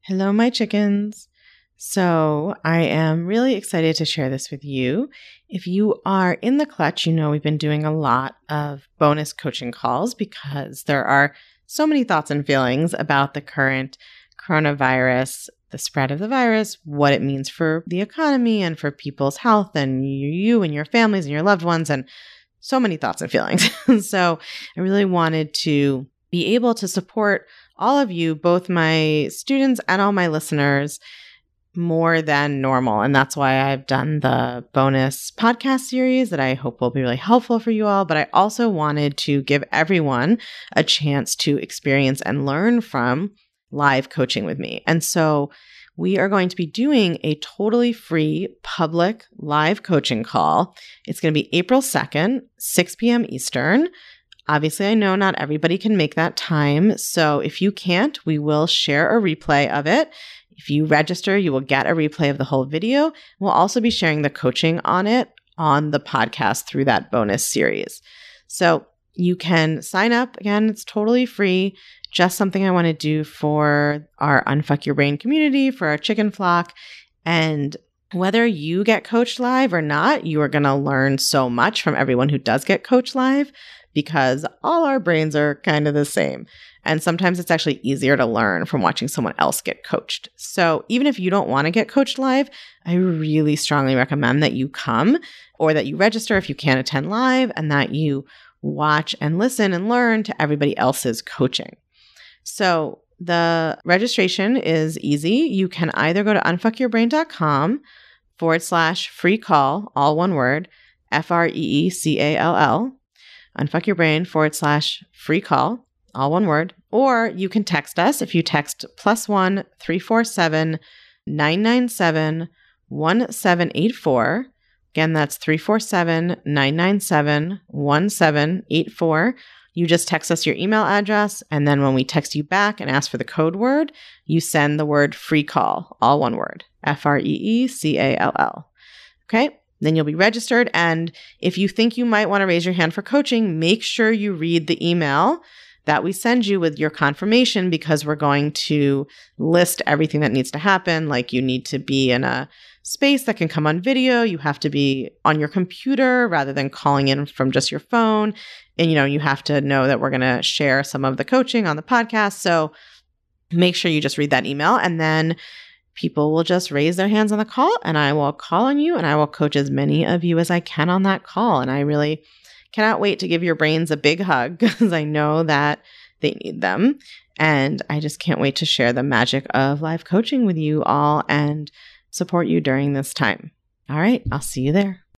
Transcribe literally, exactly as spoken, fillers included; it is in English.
Hello, my chickens. So I am really excited to share this with you. If you are in the clutch, you know we've been doing a lot of bonus coaching calls because there are so many thoughts and feelings about the current coronavirus, the spread of the virus, what it means for the economy and for people's health and you and your families and your loved ones, and so many thoughts and feelings. So I really wanted to be able to support all of you, both my students and all my listeners, more than normal. And that's why I've done the bonus podcast series that I hope will be really helpful for you all. But I also wanted to give everyone a chance to experience and learn from live coaching with me. And so we are going to be doing a totally free public live coaching call. It's going to be April second, six p.m. Eastern. Obviously, I know not everybody can make that time. So if you can't, we will share a replay of it. If you register, you will get a replay of the whole video. We'll also be sharing the coaching on it on the podcast through that bonus series. So you can sign up. Again, it's totally free. Just something I want to do for our Unfuck Your Brain community, for our chicken flock. And whether you get coached live or not, you are going to learn so much from everyone who does get coached live, because all our brains are kind of the same. And sometimes it's actually easier to learn from watching someone else get coached. So even if you don't want to get coached live, I really strongly recommend that you come, or that you register if you can't attend live, and that you watch and listen and learn to everybody else's coaching. So the registration is easy. You can either go to unfuckyourbrain.com forward slash free call, all one word, F R E E C A L L, unfuckyourbrain forward slash free call, all one word. Or you can text us if you text plus one three four seven nine nine seven one seven eight four. Again, that's three four seven nine nine seven one seven eight four. You just text us your email address, and then when we text you back and ask for the code word, you send the word free call, all one word, F R E E C A L L. Okay? Then you'll be registered. And if you think you might want to raise your hand for coaching, make sure you read the email that we send you with your confirmation, because we're going to list everything that needs to happen. Like, you need to be in a space that can come on video. You have to be on your computer rather than calling in from just your phone. And, you know, you have to know that we're going to share some of the coaching on the podcast. So make sure you just read that email, and then people will just raise their hands on the call, and I will call on you, and I will coach as many of you as I can on that call. And I really cannot wait to give your brains a big hug, because I know that they need them. And I just can't wait to share the magic of live coaching with you all and support you during this time. All right, I'll see you there.